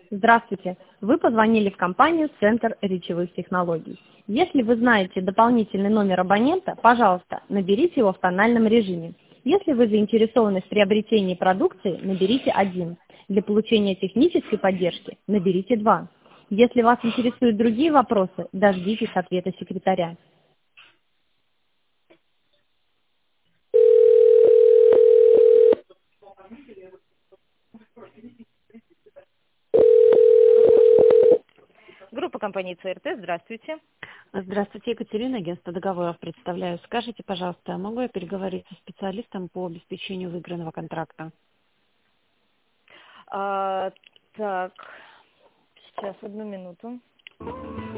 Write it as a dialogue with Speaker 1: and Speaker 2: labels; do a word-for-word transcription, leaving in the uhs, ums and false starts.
Speaker 1: Здравствуйте. Вы позвонили в компанию «Центр речевых технологий». Если вы знаете дополнительный номер абонента, пожалуйста, наберите его в тональном режиме. Если вы заинтересованы в приобретении продукции, наберите один. Для получения технической поддержки наберите два. Если вас интересуют другие вопросы, дождитесь ответа секретаря. Группа компании ЦРТ, здравствуйте.
Speaker 2: Здравствуйте, Екатерина, агентство договоров представляю. Скажите, пожалуйста, могу я переговорить со специалистом по обеспечению выигранного контракта?
Speaker 1: А, так, сейчас одну минуту.